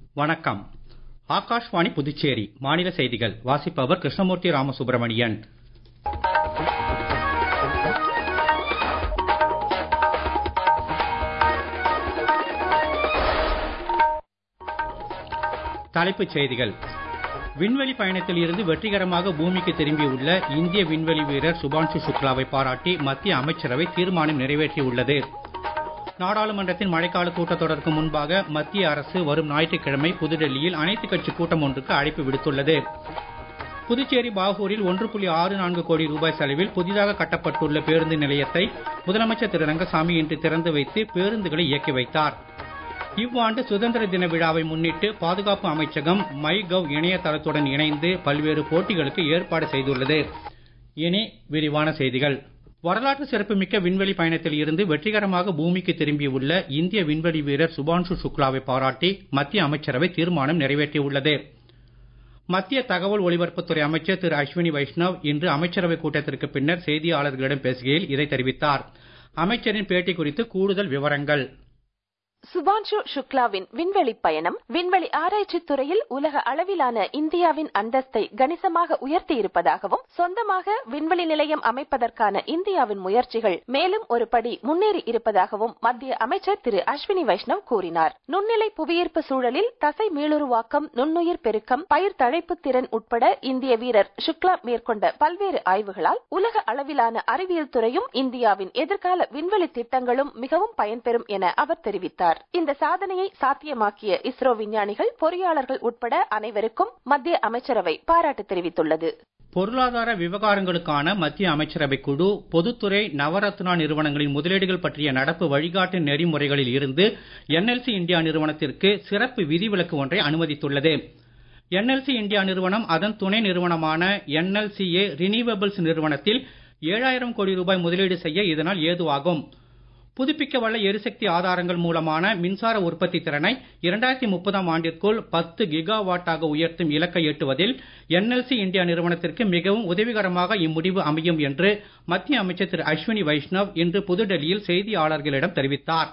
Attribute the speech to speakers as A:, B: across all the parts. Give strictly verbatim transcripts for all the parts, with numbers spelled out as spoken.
A: வணக்கம். ஆகாஷ்வாணி புதுச்சேரி மாநில செய்திகள் வாசிப்பவர் கிருஷ்ணமூர்த்தி ராமசுப்ரமணியன். தலைப்புச் செய்திகள். விண்வெளி பயணத்தில் இருந்து வெற்றிகரமாக பூமிக்கு திரும்பியுள்ள இந்திய விண்வெளி வீரர் சுபான்ஷு சுக்லாவை பாராட்டி மத்திய அமைச்சரவை தீர்மானம் நிறைவேற்றியுள்ளது. நாடாளுமன்றத்தின் மழைக்கால கூட்டத்தொடருக்கு முன்பாக மத்திய அரசு வரும் ஞாயிற்றுக்கிழமை புதுடெல்லியில் அனைத்துக் கட்சி கூட்டம் ஒன்றுக்கு அழைப்பு விடுத்துள்ளது. புதுச்சேரி பாகூரில் ஒன்று புள்ளி ஆறு நான்கு கோடி ரூபாய் செலவில் புதிதாக கட்டப்பட்டுள்ள பேருந்து நிலையத்தை முதலமைச்சர் திரு ரங்கசாமி இன்று திறந்து வைத்து பேருந்துகளை இயக்கி வைத்தார். இவ்வாண்டு சுதந்திர தின விழாவை முன்னிட்டு பாதுகாப்பு அமைச்சகம் மை கவ் இணையதளத்துடன் இணைந்து பல்வேறு போட்டிகளுக்கு ஏற்பாடு செய்துள்ளது. இனி விரிவான செய்திகள். வரலாற்று சிறப்புமிக்க விண்வெளி பயணத்தில் இருந்து வெற்றிகரமாக பூமிக்கு திரும்பியுள்ள இந்திய விண்வெளி வீரர் சுபான்ஷு சுக்லாவை பாராட்டி மத்திய அமைச்சரவை தீர்மானம் நிறைவேற்றியுள்ளது. மத்திய தகவல் ஒலிபரப்புத்துறை அமைச்சர் திரு அஸ்வினி வைஷ்ணவ் இன்று அமைச்சரவை கூட்டத்திற்கு பின்னர் செய்தியாளர்களிடம் பேசுகையில் இதை தெரிவித்தார். அமைச்சரின் பேட்டி குறித்து கூடுதல் விவரங்கள்.
B: சுபான்ஷு சுக்லாவின் விண்வெளி பயணம் விண்வெளி ஆராய்ச்சி துறையில் உலக அளவிலான இந்தியாவின் அந்தஸ்தை கணிசமாக உயர்த்தி இருப்பதாகவும் சொந்தமாக விண்வெளி நிலையம் அமைப்பதற்கான இந்தியாவின் முயற்சிகள் மேலும் ஒரு படி முன்னேறி இருப்பதாகவும் மத்திய அமைச்சர் திரு அஸ்வினி வைஷ்ணவ் கூறினார். நுண்ணிலை புவியீர்ப்பு சூழலில் தசை மீளுருவாக்கம், நுண்ணுயிர் பெருக்கம், பயிர் தழைப்பு திறன் உட்பட இந்திய வீரர் சுக்லா மேற்கொண்ட பல்வேறு ஆய்வுகளால் உலக அளவிலான அறிவியல் துறையும் இந்தியாவின் எதிர்கால விண்வெளி திட்டங்களும் மிகவும் பயன்பெறும் என அவர் தெரிவித்தார். இந்த சாதனையை சாத்தியமாக்கிய இஸ்ரோ விஞ்ஞானிகள், பொறியாளர்கள் உட்பட அனைவருக்கும் மத்திய அமைச்சரவை பாராட்டு தெரிவித்துள்ளது.
A: பொருளாதார விவகாரங்களுக்கான மத்திய அமைச்சரவை குழு பொதுத்துறை நவரத்னா நிறுவனங்களின் முதலீடுகள் பற்றிய நடப்பு வழிகாட்டு நெறிமுறைகளில் இருந்து என் எல் சி இந்தியா நிறுவனத்திற்கு சிறப்பு விதிவிலக்கு ஒன்றை அனுமதித்துள்ளது. என் எல் சி இந்தியா நிறுவனம் அதன் துணை நிறுவனமான N L C A renewables நிறுவனத்தில் ஏழாயிரம் கோடி ரூபாய் முதலீடு செய்ய இதனால் ஏதுவாகும். புதுப்பிக்க வல்ல எரிசக்தி ஆதாரங்கள் மூலமான மின்சார உற்பத்தி திறனை இரண்டாயிரத்தி முப்பதாம் ஆண்டிற்குள் பத்து கிகாவாட்டாக உயர்த்தும் இலக்கை எட்டுவதில் என் எல் சி இந்தியா நிறுவனத்திற்கு மிகவும் உதவிகரமாக இம்முடிவு அமையும் என்று மத்திய அமைச்சர் திரு அஸ்வினி வைஷ்ணவ் இன்று புதுடெல்லியில் செய்தியாளர்களிடம் தெரிவித்தார்.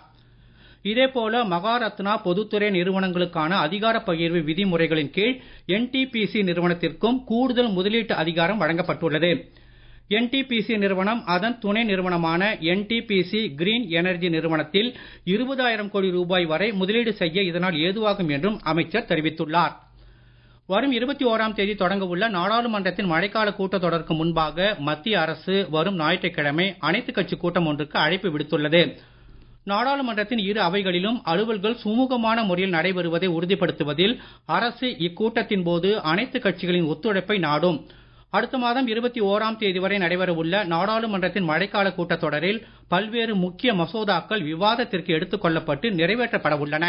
A: இதேபோல மகாரத்னா பொதுத்துறை நிறுவனங்களுக்கான அதிகார பகிர்வு விதிமுறைகளின் கீழ் என் டி பி சி நிறுவனத்திற்கும் கூடுதல் முதலீட்டு அதிகாரம் வழங்கப்பட்டுள்ளது. என் டி பி சி நிறுவனம் அதன் துணை நிறுவனமான N T P C green energy நிறுவனத்தில் இருபதாயிரம் கோடி ரூபாய் வரை முதலீடு செய்ய இதனால் ஏதுவாகும் என்றும் அமைச்சர் தெரிவித்துள்ளார். வரும் இருபத்தி ஓராம் தேதி தொடங்க உள்ள நாடாளுமன்றத்தின் மழைக்கால கூட்டத்தொடருக்கு முன்பாக மத்திய அரசு வரும் ஞாயிற்றுக்கிழமை அனைத்துக் கட்சி கூட்டம் ஒன்றுக்கு அழைப்பு விடுத்துள்ளது. நாடாளுமன்றத்தின் இரு அவைகளிலும் அலுவல்கள் சுமூகமான முறையில் நடைபெறுவதை உறுதிப்படுத்துவதில் அரசு இக்கூட்டத்தின் போது அனைத்து கட்சிகளின் ஒத்துழைப்பை நாடும். அடுத்த மாதம் இருபத்தி ஓராம் தேதி வரை நடைபெற உள்ள நாடாளுமன்றத்தின் மழைக்கால கூட்டத்தொடரில் பல்வேறு முக்கிய மசோதாக்கள் விவாதத்திற்கு எடுத்துக் கொள்ளப்பட்டு நிறைவேற்றப்பட உள்ளன.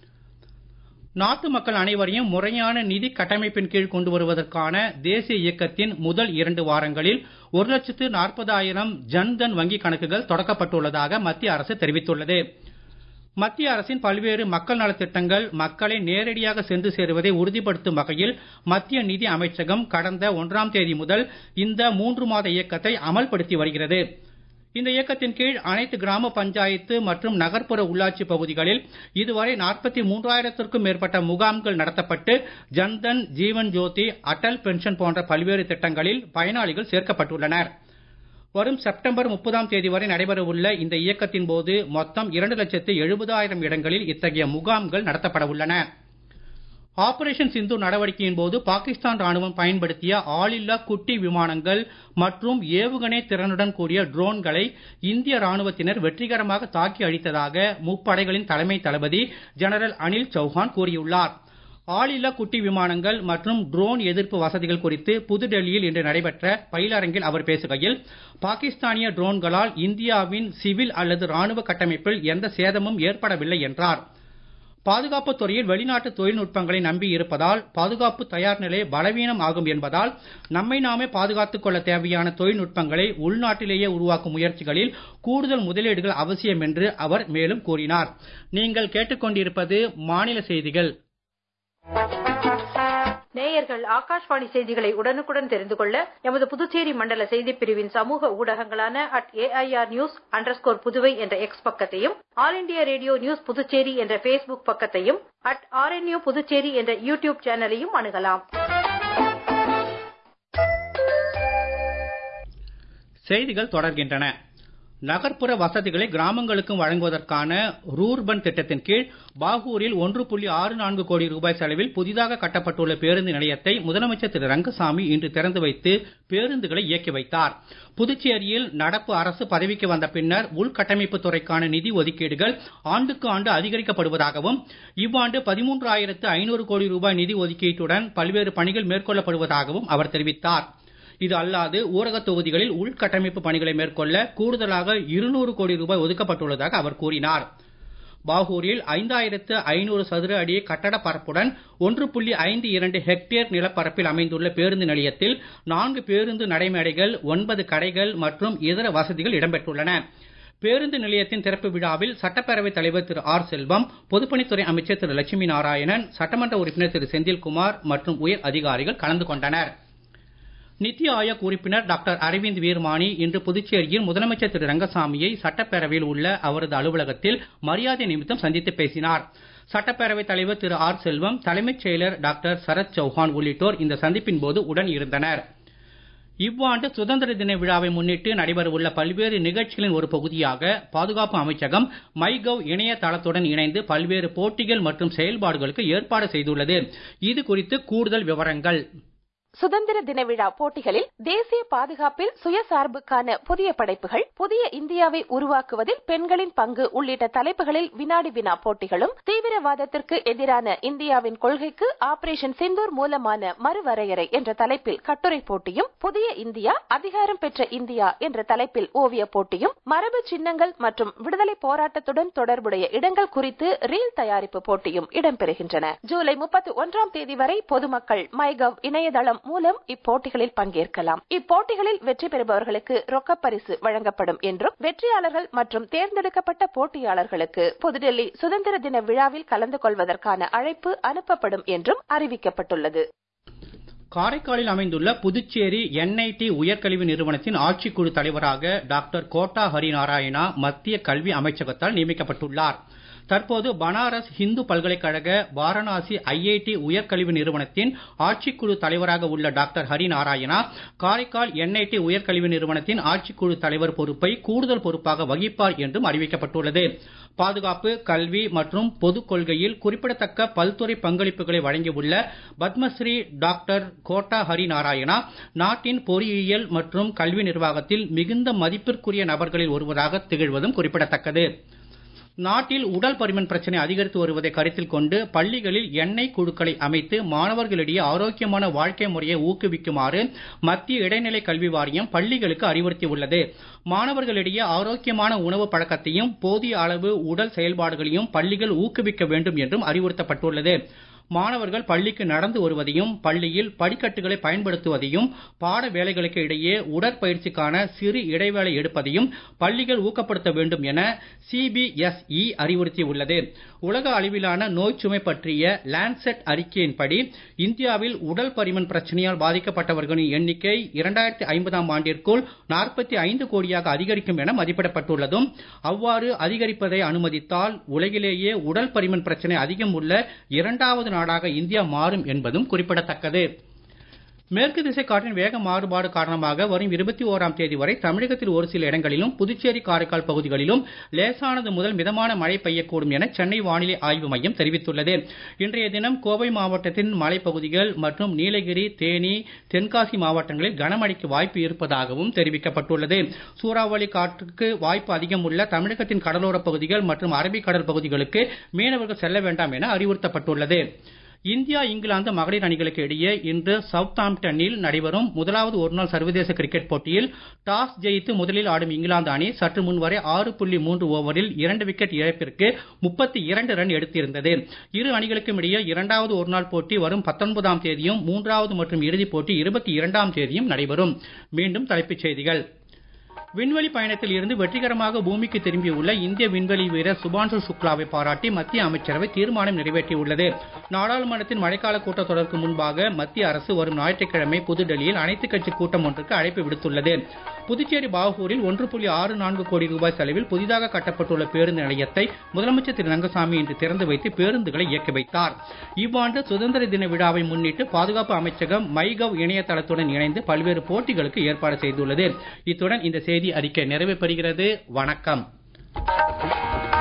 A: நாட்டு மக்கள் அனைவரையும் முறையான நிதி கட்டமைப்பின் கீழ் கொண்டு வருவதற்கான தேசிய இயக்கத்தின் முதல் இரண்டு வாரங்களில் ஒரு லட்சத்து நாற்பதாயிரம் ஜன்தன் வங்கி கணக்குகள் தொடக்கப்பட்டுள்ளதாக மத்திய அரசு தெரிவித்துள்ளது. மத்திய அரசின் பல்வேறு மக்கள் நலத்திட்டங்கள் மக்களை நேரடியாக சென்று சேருவதை உறுதிப்படுத்தும் வகையில் மத்திய நிதி அமைச்சகம் கடந்த ஒன்றாம் தேதி முதல் இந்த மூன்று மாத இயக்கத்தை அமல்படுத்தி வருகிறது. இந்த இயக்கத்தின் கீழ் அனைத்து கிராம பஞ்சாயத்து மற்றும் நகர்ப்புற உள்ளாட்சி பகுதிகளில் இதுவரை நாற்பத்தி மூன்றாயிரத்திற்கும் மேற்பட்ட முகாம்கள் நடத்தப்பட்டு ஜன்தன், ஜீவன் ஜோதி, அடல் பென்ஷன் போன்ற பல்வேறு திட்டங்களில் பயனாளிகள் சேர்க்கப்பட்டுள்ளனர். வரும் செப்டம்பர் முப்பதாம் தேதி வரை நடைபெற உள்ள இந்த இயக்கத்தின் போது மொத்தம் இரண்டு லட்சத்து எழுபதாயிரம் இடங்களில் இத்தகைய முகாம்கள் நடத்தப்பட உள்ளன. ஆபரேஷன் சிந்து நடவடிக்கையின் போது பாகிஸ்தான் ராணுவம் பயன்படுத்திய ஆளில்லா குட்டி விமானங்கள் மற்றும் ஏவுகணை திறனுடன் கூடிய ட்ரோன்களை இந்திய ராணுவத்தினர் வெற்றிகரமாக தாக்கி அழித்ததாக முப்படைகளின் தலைமை தளபதி ஜெனரல் அனில் சௌஹான் கூறியுள்ளார். ஆளில்லா குட்டி விமானங்கள் மற்றும் ட்ரோன் எதிர்ப்பு வசதிகள் குறித்து புதுடெல்லியில் இன்று நடைபெற்ற பயிலரங்கில் அவர் பேசுகையில், பாகிஸ்தானிய ட்ரோன்களால் இந்தியாவின் சிவில் அல்லது ராணுவ கட்டமைப்பில் எந்த சேதமும் ஏற்படவில்லை என்றார். பாதுகாப்பு துறையில் வெளிநாட்டு தொழில்நுட்பங்களை நம்பி இருப்பதால் பாதுகாப்பு தயார் நிலை பலவீனம் ஆகும் என்பதால் நம்மை நாமே பாதுகாத்துக் கொள்ள தேவையான தொழில்நுட்பங்களை உள்நாட்டிலேயே உருவாக்கும் முயற்சிகளில் கூடுதல் முதலீடுகள் அவசியம் என்று அவர் மேலும் கூறினார். நீங்கள் கேட்டுக்கொண்டிருப்பது மாநில செய்திகள்.
C: நேயர்கள் ஆகாஷ்வாணி செய்திகளை உடனுக்குடன் தெரிந்து கொள்ள எமது புதுச்சேரி மண்டல செய்திப் பிரிவின் சமூக ஊடகங்களான at AIR news underscore Puduvai என்ற எக்ஸ் பக்கத்தையும், All India Radio News Puducherry என்ற பேஸ்புக் பக்கத்தையும், அட் ஆர்என்யூ புதுச்சேரி என்ற யூடியூப் சேனலையும் அணுகலாம்.
A: செய்திகள் தொடர்கின்றன. நகர்ப்புற வசதிகளை கிராமங்களுக்கும் வழங்குவதற்கான ரூர்பன் திட்டத்தின் கீழ் பாகூரில் ஒன்று புள்ளி ஆறு நான்கு கோடி ரூபாய் செலவில் புதிதாக கட்டப்பட்டுள்ள பேருந்து நிலையத்தை முதலமைச்சர் திரு ரங்கசாமி இன்று திறந்து வைத்து பேருந்துகளை இயக்கி வைத்தார். புதுச்சேரியில் நடப்பு அரசு பதவிக்கு வந்த பின்னர் உள்கட்டமைப்பு துறைக்கான நிதி ஒதுக்கீடுகள் ஆண்டுக்கு ஆண்டு அதிகரிக்கப்படுவதாகவும் இவ்வாண்டு பதிமூன்றாயிரத்து ஐநூறு கோடி ரூபாய் நிதி ஒதுக்கீட்டுடன் பல்வேறு பணிகள் மேற்கொள்ளப்படுவதாகவும் அவர் தெரிவித்தார். இது அல்லாது ஊரக தொகுதிகளில் உள்கட்டமைப்பு பணிகளை மேற்கொள்ள கூடுதலாக இருநூறு கோடி ரூபாய் ஒதுக்கப்பட்டுள்ளதாக அவர் கூறினார். பாகூரில் ஐந்தாயிரத்து ஐநூறு சதுர அடி கட்டட பரப்புடன் ஒன்று புள்ளி ஐந்து இரண்டு ஹெக்டேர் நிலப்பரப்பில் அமைந்துள்ள பேருந்து நிலையத்தில் நான்கு பேருந்து நடைமேடைகள், ஒன்பது கடைகள் மற்றும் இதர வசதிகள் இடம்பெற்றுள்ளன. பேருந்து நிலையத்தின் திறப்பு விழாவில் சட்டப்பேரவைத் தலைவர் திரு ஆர் செல்வம், பொதுப்பணித்துறை அமைச்சர் திரு லட்சுமி நாராயணன், சட்டமன்ற உறுப்பினர் திரு செந்தில்குமார் மற்றும் உயர் அதிகாரிகள் கலந்து கொண்டனர். நித்தி ஆயோக் உறுப்பினர் டாக்டர் அரவிந்த் வீர்மானி இன்று புதுச்சேரியில் முதலமைச்சர் திரு ரங்கசாமியை சட்டப்பேரவையில் உள்ள அவரது அலுவலகத்தில் மரியாதை நிமித்தம் சந்தித்து பேசினார். சட்டப்பேரவைத் தலைவர் திரு ஆர் செல்வம், தலைமைச் செயலர் டாக்டர் சரத் சௌஹான் உள்ளிட்டோர் இந்த சந்திப்பின் போது உடன் இருந்தனர். இவ்வாண்டு சுதந்திர தின விழாவை முன்னிட்டு நடைபெறவுள்ள பல்வேறு நிகழ்ச்சிகளின் ஒரு பகுதியாக பாதுகாப்பு அமைச்சகம் மைகவ் இணையதளத்துடன் இணைந்து பல்வேறு போட்டிகள் மற்றும் செயல்பாடுகளுக்கு ஏற்பாடு செய்துள்ளது. இது குறித்து கூடுதல் விவரங்கள்.
B: சுதந்திர தின விழா போட்டிகளில் தேசிய பாதுகாப்பில் சுயசார்புக்கான புதிய படைப்புகள், புதிய இந்தியாவை உருவாக்குவதில் பெண்களின் பங்கு உள்ளிட்ட தலைப்புகளில் வினாடி வினா போட்டிகளும், தீவிரவாதத்திற்கு எதிரான இந்தியாவின் கொள்கைக்கு ஆபரேஷன் சிந்தூர் மூலமான மறுவரையறை என்ற தலைப்பில் கட்டுரை போட்டியும், புதிய இந்தியா அதிகாரம் பெற்ற இந்தியா என்ற தலைப்பில் ஓவிய போட்டியும், மரபு சின்னங்கள் மற்றும் விடுதலை போராட்டத்துடன் தொடர்புடைய இடங்கள் குறித்து ரீல் தயாரிப்பு போட்டியும் இடம்பெறுகின்றன. ஜூலை முப்பத்தி ஒன்றாம் தேதி வரை பொதுமக்கள் மைகவ் இணையதளம் மூலம் இப்போட்டிகளில் பங்கேற்கலாம். இப்போட்டிகளில் வெற்றி பெறுபவர்களுக்கு ரொக்கப் பரிசு வழங்கப்படும் என்றும், வெற்றியாளர்கள் மற்றும் தேர்ந்தெடுக்கப்பட்ட போட்டியாளர்களுக்கு புதுடெல்லி சுதந்திர தின விழாவில் கலந்து கொள்வதற்கான அழைப்பு அனுப்பப்படும் என்றும் அறிவிக்கப்பட்டுள்ளது.
A: காரைக்காலில் அமைந்துள்ள புதுச்சேரி என்ஐடி உயர்கல்வி நிறுவனத்தின் ஆட்சிக்குழு தலைவராக டாக்டர் கோட்டா ஹரிநாராயணா மத்திய கல்வி அமைச்சகத்தால் நியமிக்கப்பட்டுள்ளார். தற்போது பனாரஸ் ஹிந்து பல்கலைக்கழக வாரணாசி ஐஐடி உயர்கல்வி நிறுவனத்தின் ஆட்சிக்குழு தலைவராக உள்ள டாக்டர் ஹரிநாராயணா காரைக்கால் என்ஐடி உயர்கல்வி நிறுவனத்தின் ஆட்சிக்குழு தலைவர் பொறுப்பை கூடுதல் பொறுப்பாக வகிப்பார் என்றும் அறிவிக்கப்பட்டுள்ளது. பாதுகாப்பு, கல்வி மற்றும் பொதுக் கொள்கையில் குறிப்பிடத்தக்க பல்துறை பங்களிப்புகளை வழங்கியுள்ள பத்மஸ்ரீ டாக்டர் கோட்டா ஹரிநாராயணா நாட்டின் பொறியியல் மற்றும் கல்வி நிர்வாகத்தில் மிகுந்த மதிப்பிற்குரிய நபர்களில் ஒருவராக திகழ்வதும் குறிப்பிடத்தக்கது. நாட்டில் உடல் பருமன் பிரச்சனை அதிகரித்து வருவதை கருத்தில் கொண்டு பள்ளிகளில் எண்ணெய் குழுக்களை அமைத்து மாணவர்களிடையே ஆரோக்கியமான வாழ்க்கை முறையை ஊக்குவிக்குமாறு மத்திய இடைநிலை கல்வி வாரியம் பள்ளிகளுக்கு அறிவுறுத்தியுள்ளது. மாணவர்களிடையே ஆரோக்கியமான உணவு பழக்கத்தையும் போதிய அளவு உடல் செயல்பாடுகளையும் பள்ளிகள் ஊக்குவிக்க வேண்டும் என்றும் அறிவுறுத்தப்பட்டுள்ளது. மாணவர்கள் பள்ளிக்கு நடந்து வருவதையும், பள்ளியில் படிக்கட்டுகளை பயன்படுத்துவதையும், பாட வேலைகளுக்கு இடையே உடற்பயிற்சிக்கான சிறு இடைவேளை எடுப்பதையும் பள்ளிகள் ஊக்கப்படுத்த வேண்டும் என சிபிஎஸ்இ அறிவுறுத்தியுள்ளது. உலக அளவிலான நோய் சுமை பற்றிய லான்செட் அறிக்கையின்படி இந்தியாவில் உடல் பருமன் பிரச்சனையால் பாதிக்கப்பட்டவர்களின் எண்ணிக்கை இரண்டாயிரத்தி ஐம்பதாம் ஆண்டிற்குள் நாற்பத்தி ஐந்து கோடியாக அதிகரிக்கும் என மதிப்பிடப்பட்டுள்ளதும், அவ்வாறு அதிகரிப்பதை அனுமதித்தால் உலகிலேயே உடல் பருமன் பிரச்சனை அதிகம் உள்ள இரண்டாவது நாடாக இந்தியா மாறும் என்பதும் குறிப்பிடத்தக்கது. மேற்கு திசை காற்றின் வேக மாறுபாடு காரணமாக வரும் இருபத்தி ஓராம் தேதி வரை தமிழகத்தில் ஒரு சில இடங்களிலும், புதுச்சேரி காரைக்கால் பகுதிகளிலும் லேசானது முதல் மிதமான மழை பெய்யக்கூடும் என சென்னை வானிலை ஆய்வு மையம் தெரிவித்துள்ளது. இன்றைய தினம் கோவை மாவட்டத்தின் மலைப்பகுதிகள் மற்றும் நீலகிரி, தேனி, தென்காசி மாவட்டங்களில் கனமழைக்கு வாய்ப்பு இருப்பதாகவும் தெரிவிக்கப்பட்டுள்ளது. சூறாவளி காற்றுக்கு வாய்ப்பு அதிகம் உள்ள தமிழகத்தின் கடலோர பகுதிகள் மற்றும் அரபிக்கடல் பகுதிகளுக்கு மீனவர்கள் செல்ல வேண்டாம் என அறிவுறுத்தப்பட்டுள்ளது. இந்தியா இங்கிலாந்து மகளிர் அணிகளுக்கு இடையே இன்று சவுத்தாம்ப்டனில் நடைபெறும் முதலாவது ஒருநாள் சர்வதேச கிரிக்கெட் போட்டியில் டாஸ் ஜெயித்து முதலில் ஆடும் இங்கிலாந்து அணி சற்று முன் வரை ஆறு புள்ளி மூன்று ஓவரில் இரண்டு விக்கெட் இழப்பிற்கு முப்பத்தி இரண்டு ரன் எடுத்திருந்தது. இரு அணிகளுக்கும் இடையே இரண்டாவது ஒருநாள் போட்டி வரும் பத்தொன்பதாம் தேதியும், மூன்றாவது மற்றும் இறுதிப் போட்டி இருபத்தி இரண்டாம் தேதியும் நடைபெறும். மீண்டும் தலைப்புச் செய்திகள். விண்வெளி பயணத்தில் இருந்து வெற்றிகரமாக பூமிக்கு திரும்பியுள்ள இந்திய விண்வெளி வீரர் சுபான்ஷு சுக்லாவை பாராட்டி மத்திய அமைச்சரவை தீர்மானம் நிறைவேற்றியுள்ளது. நாடாளுமன்றத்தின் மழைக்கால கூட்டத்தொடருக்கு முன்பாக மத்திய அரசு வரும் ஞாயிற்றுக்கிழமை புதுடெல்லியில் அனைத்துக் கட்சி கூட்டம் ஒன்றுக்கு அழைப்பு விடுத்துள்ளது. புதுச்சேரி பாகூரில் ஒன்று புள்ளி ஆறு நான்கு கோடி ரூபாய் செலவில் புதிதாக கட்டப்பட்டுள்ள பேருந்து நிலையத்தை முதலமைச்சர் திரு ரங்கசாமி இன்று திறந்து வைத்து பேருந்துகளை இயக்கி வைத்தார். இவ்வாண்டு சுதந்திர தின விழாவை முன்னிட்டு பாதுகாப்பு அமைச்சகம் மைகவ் இணையதளத்துடன் இணைந்து பல்வேறு போட்டிகளுக்கு ஏற்பாடு செய்துள்ளது. இத்துடன் இந்த செய்தி அறிக்கை நிறைவு பெறுகிறது. வணக்கம்.